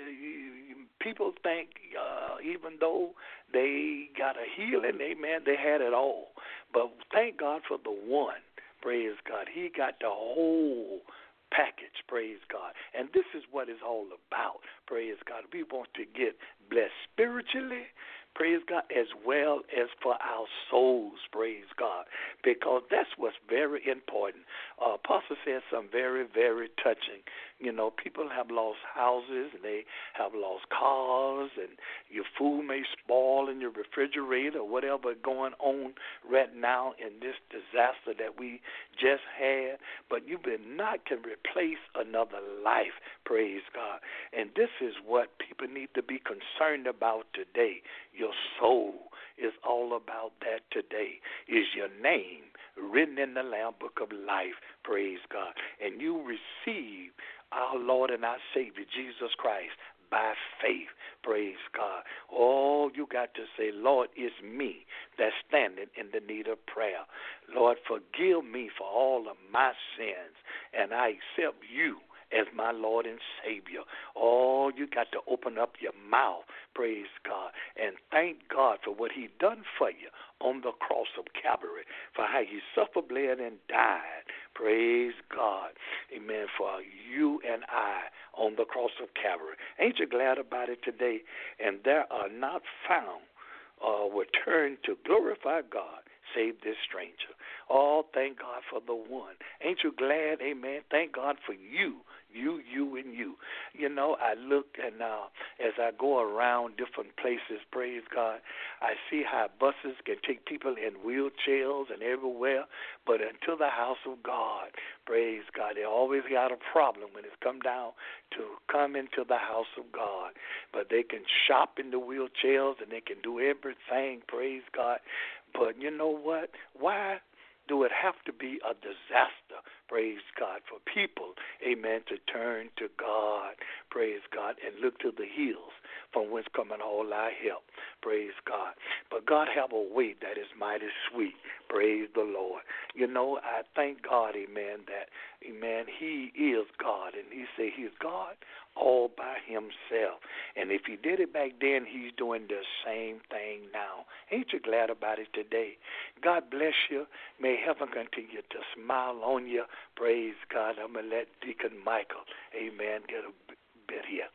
uh, people think uh, even though they got a healing, amen, they had it all. But thank God for the one, praise God. He got the whole package, praise God. And this is what it's all about, praise God. We want to get blessed spiritually, praise God, as well as for our souls, praise God, because that's what's very important. Uh, Apostle said something very, very touching. You know, people have lost houses, and they have lost cars, and your food may spoil in your refrigerator or whatever going on right now in this disaster that we just had, but you been not can replace another life, praise God. And this is what people need to be concerned about today. Your soul is all about that today. Is your name written in the Lamb Book of Life, praise God. And you receive our Lord and our Savior, Jesus Christ, by faith, praise God. All you got to say, Lord, it's me that's standing in the need of prayer. Lord, forgive me for all of my sins, and I accept you as my Lord and Savior. Oh, you got to open up your mouth, praise God, and thank God for what he done for you on the cross of Calvary, for how he suffered, bled, and died. Praise God, amen, for you and I on the cross of Calvary. Ain't you glad about it today? And there are not found uh, return to glorify God save this stranger. Oh, thank God for the one. Ain't you glad, amen? Thank God for you, you, you, and you. You know, I look and uh, as I go around different places, praise God, I see how buses can take people in wheelchairs and everywhere, but into the house of God, praise God, they always got a problem when it's come down to come into the house of God. But they can shop in the wheelchairs and they can do everything, praise God. But you know what? Why do it have to be a disaster, praise God, for people, amen, to turn to God, praise God, and look to the hills from whence cometh all our help, praise God. But God have a way that is mighty sweet, praise the Lord. You know, I thank God, amen, that, amen, he is God, and he say he's God all by himself. And if he did it back then, he's doing the same thing now. Ain't you glad about it today? God bless you. May heaven continue to smile on you. Praise God. I'm going to let Deacon Michael, amen, get a bit here.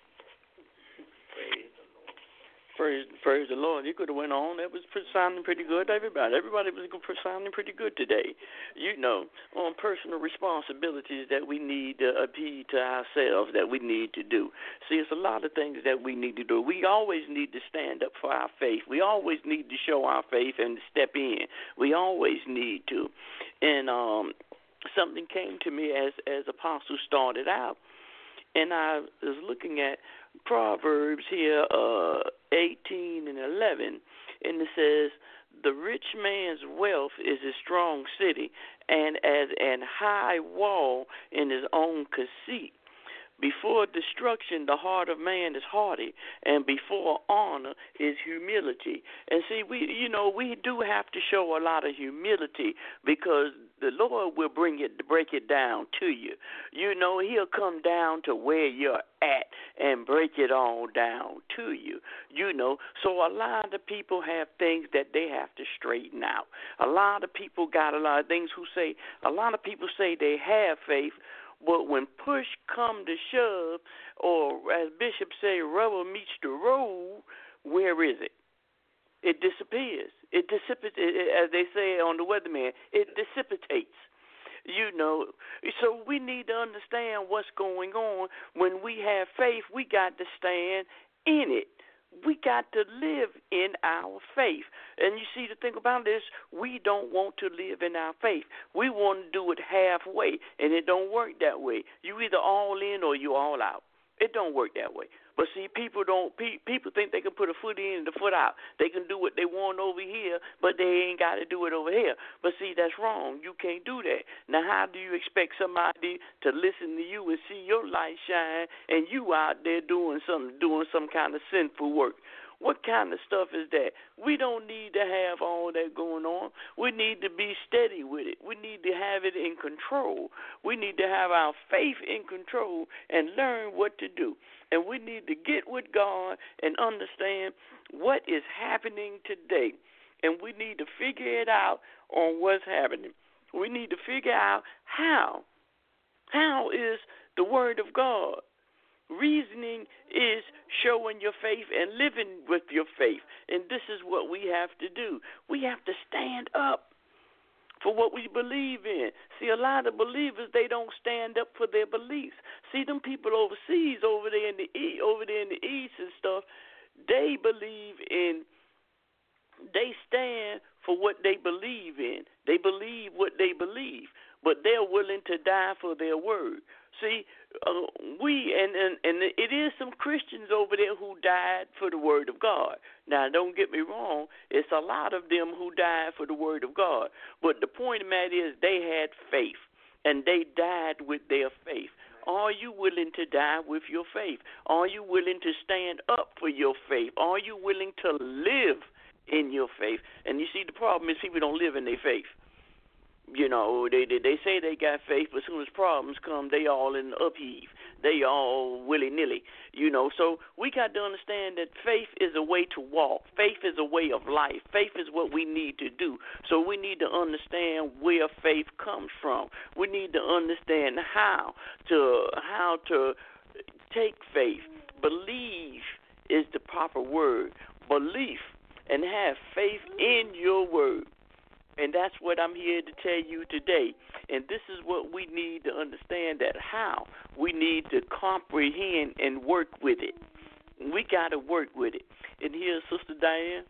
Praise the Lord. Praise, praise the Lord. You could have went on. That was sounding pretty good. Everybody, everybody was sounding pretty good today. You know, on personal responsibilities that we need to appeal to ourselves, that we need to do. See, it's a lot of things that we need to do. We always need to stand up for our faith. We always need to show our faith and step in. We always need to. And um, something came to me as as Apostle started out, and I was looking at Proverbs here, uh, eighteen and eleven, and it says, the rich man's wealth is a strong city, and as an high wall in his own conceit. Before destruction, the heart of man is haughty, and before honor is humility. And see, we, you know, we do have to show a lot of humility, because the Lord will bring it, break it down to you. You know, He'll come down to where you're at and break it all down to you. You know, so a lot of people have things that they have to straighten out. A lot of people got a lot of things who say, a lot of people say they have faith, but when push come to shove, or as Bishop say, rubber meets the road, where is it? It disappears. It dissipates, as they say on the Weatherman, it dissipates. You know, so we need to understand what's going on. When we have faith, we got to stand in it. We got to live in our faith. And you see, the thing about this, we don't want to live in our faith. We want to do it halfway, and it don't work that way. You either all in or you all out. It don't work that way. But see, people don't. People think they can put a foot in and a foot out. They can do what they want over here, but they ain't got to do it over here. But see, that's wrong. You can't do that. Now, how do you expect somebody to listen to you and see your light shine, and you out there doing some doing some kind of sinful work? What kind of stuff is that? We don't need to have all that going on. We need to be steady with it. We need to have it in control. We need to have our faith in control and learn what to do. And we need to get with God and understand what is happening today. And we need to figure it out on what's happening. We need to figure out how. How is the Word of God? Reasoning is showing your faith and living with your faith. And this is what we have to do. We have to stand up for what we believe in. See, a lot of believers, they don't stand up for their beliefs. See, them people overseas, over there in the east, over there in the east and stuff, they believe in, they stand for what they believe in. They believe what they believe, but they're willing to die for their word. See, uh, we, and, and, and it is some Christians over there who died for the word of God. Now, don't get me wrong, it's a lot of them who died for the word of God. But the point of the matter is they had faith, and they died with their faith. Are you willing to die with your faith? Are you willing to stand up for your faith? Are you willing to live in your faith? And you see, the problem is people don't live in their faith. You know, they, they they say they got faith, but as soon as problems come, they all in the upheave. They all willy-nilly, you know. So we got to understand that faith is a way to walk. Faith is a way of life. Faith is what we need to do. So we need to understand where faith comes from. We need to understand how to how to take faith. Believe is the proper word. Belief, and have faith in your word. And that's what I'm here to tell you today. And this is what we need to understand, that how we need to comprehend and work with it. We got to work with it. And here's Sister Diane.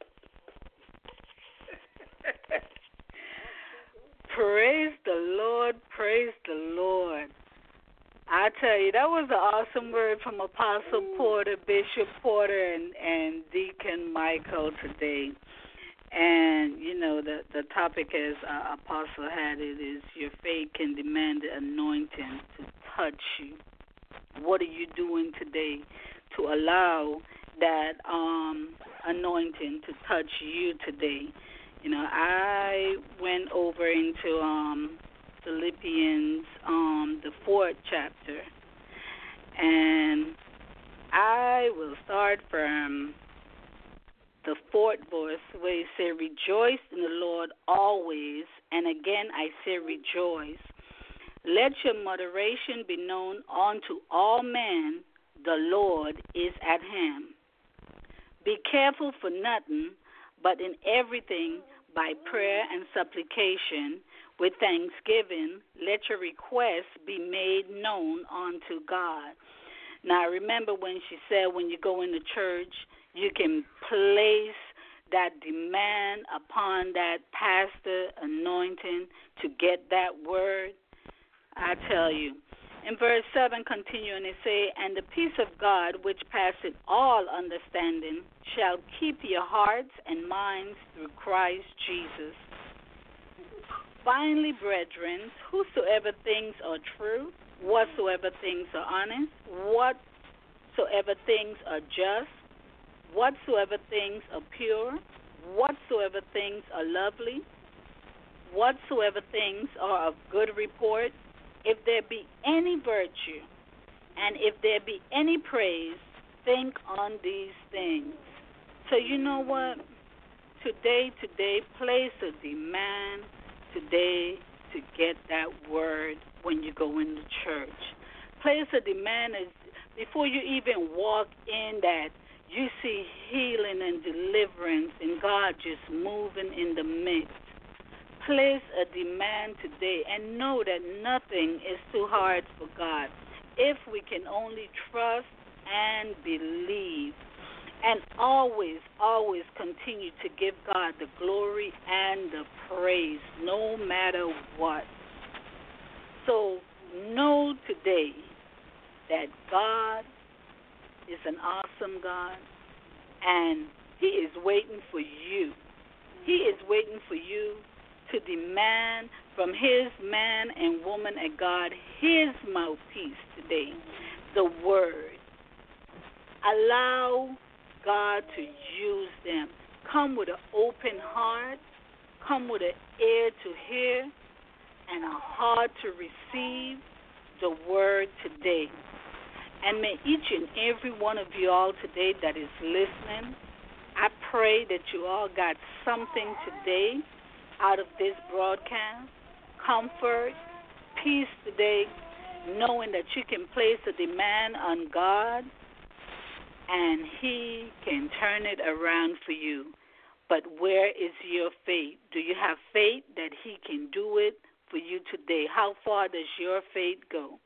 Praise the Lord, praise the Lord. I tell you, that was an awesome word from Apostle Porter, Bishop Porter, and, and Deacon Michael today. And, you know, the, the topic, as uh, Apostle had it, is your faith can demand the anointing to touch you. What are you doing today to allow that um, anointing to touch you today? You know, I went over into um, Philippians, um, the fourth chapter, and I will start from the fourth verse, where it says, rejoice in the Lord always, and again I say rejoice. Let your moderation be known unto all men, the Lord is at hand. Be careful for nothing, but in everything by prayer and supplication, with thanksgiving, let your requests be made known unto God. Now, remember when she said when you go into church, you can place that demand upon that pastor anointing to get that word. I tell you. In verse seven, continuing, it say, and the peace of God, which passeth all understanding, shall keep your hearts and minds through Christ Jesus. Finally, brethren, whosoever things are true, whatsoever things are honest, whatsoever things are just, whatsoever things are pure, whatsoever things are lovely, whatsoever things are of good report, if there be any virtue, and if there be any praise, think on these things. So you know what? Today, today, place a demand today to get that word when you go into church. Place a demand as before you even walk in that you see healing and deliverance and God just moving in the midst. Place a demand today and know that nothing is too hard for God if we can only trust and believe. And always, always continue to give God the glory and the praise, no matter what. So know today that God is an awesome God, and He is waiting for you. He is waiting for you to demand from His man and woman of God, His mouthpiece today, the Word. Allow God to use them. Come with an open heart. Come with an ear to hear and a heart to receive the word today. And may each and every one of you all today that is listening, I pray that you all got something today out of this broadcast. Comfort, peace today, knowing that you can place a demand on God and He can turn it around for you. But where is your faith? Do you have faith that He can do it for you today? How far does your faith go?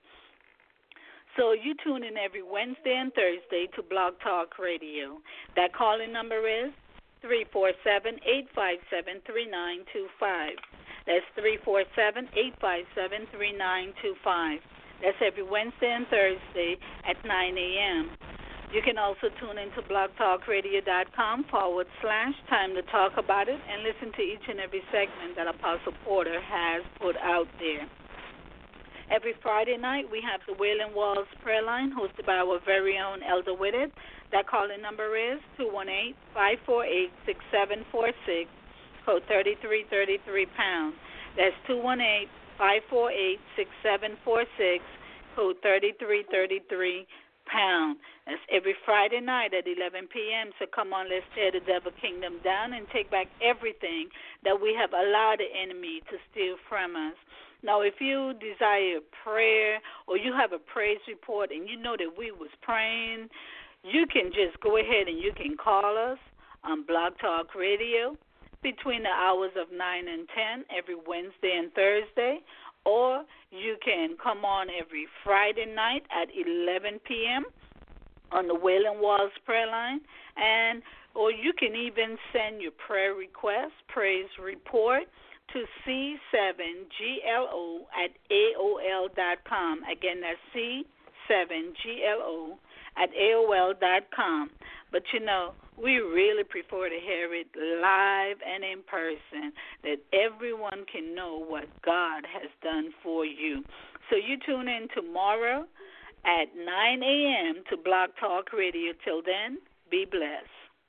So you tune in every Wednesday and Thursday to Blog Talk Radio. That calling number is three four seven, eight five seven, three nine two five. That's three four seven, eight five seven, three nine two five. That's every Wednesday and Thursday at nine a.m. You can also tune into blogtalkradio.com forward slash time to talk about it and listen to each and every segment that Apostle Porter has put out there. Every Friday night, we have the Wailing Walls prayer line hosted by our very own Elder Whitted. That calling number is two one eight, five four eight, six seven four six, code thirty-three thirty-three pound. That's two one eight, five four eight, six seven four six, code thirty-three thirty-three pound. That's every Friday night at eleven p.m. So come on, let's tear the devil kingdom down and take back everything that we have allowed the enemy to steal from us. Now, if you desire prayer or you have a praise report and you know that we was praying, you can just go ahead and you can call us on Blog Talk Radio between the hours of nine and ten every Wednesday and Thursday, or you can come on every Friday night at eleven p.m. on the Wailing Walls prayer line, and or you can even send your prayer request, praise report, to C seven G L O at A O L dot com. Again, that's C seven G L O at A O L dot com. But, you know, we really prefer to hear it live and in person, that everyone can know what God has done for you. So you tune in tomorrow at nine a.m. to Blog Talk Radio. Till then, be blessed.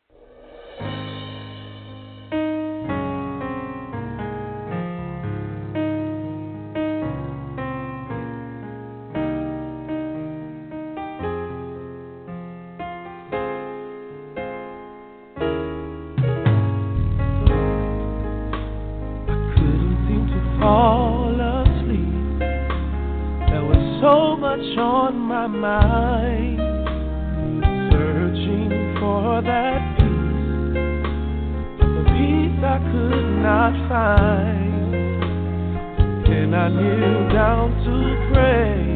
So much on my mind, searching for that peace, the peace I could not find. Then I kneel down to pray,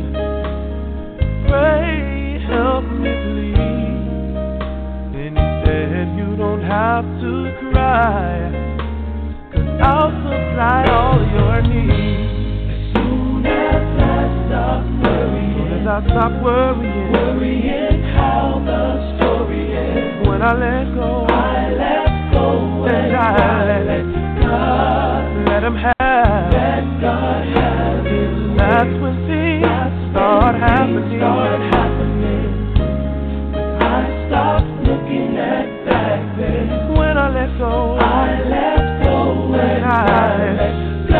pray, help me please. Then he said, you don't have to cry, 'cause I'll supply all your needs. As soon as I stop worrying, I stop worrying, worrying how the story ends. When I let go, I let go, and I, I let, let God, let Him have, let God have His way. That's when things That's start when happening. Things start happening. I stop looking at back then. When I let go, I let go, and I, I let God.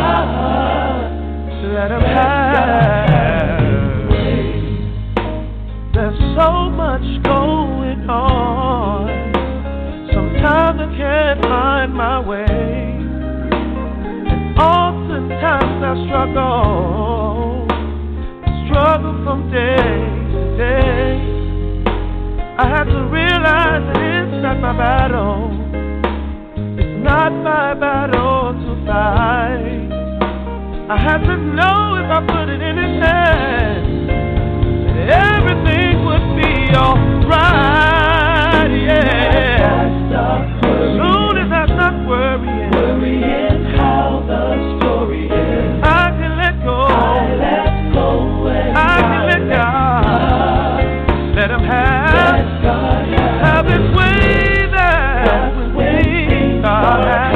can't find my way. And oftentimes I struggle, struggle from day to day. I have to realize that it's not my battle, it's not my battle to fight. I have to know if I put it in His hands, that everything would be alright, yeah. As soon as I stop worrying, worrying how the story ends, I can let go, I let go, and I can let God, let Him have, have His way there with me, God has.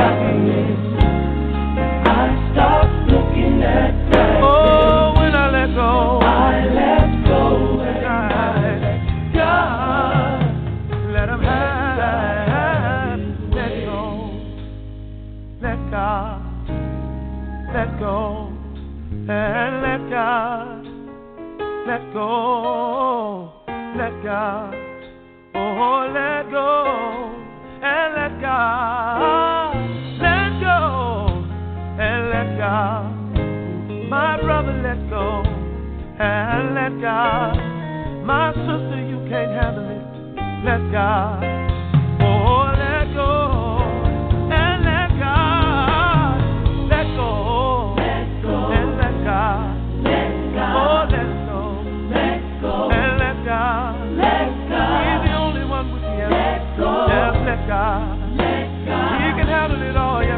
Oh, when I let go, I let go, and I let God, let Him have, let go, let God, let go, and let God, let go, let God, oh, let go, and let God, let go, and let God. My brother, let go and let God. My sister, you can't handle it. Let God. Oh, let go and let God. Let go, let go and let God. Let God. Oh, let go, let go and let God. Let God. He's the only one with the answer. Let go. Yes, let God. Let God. He can handle it all. Yeah.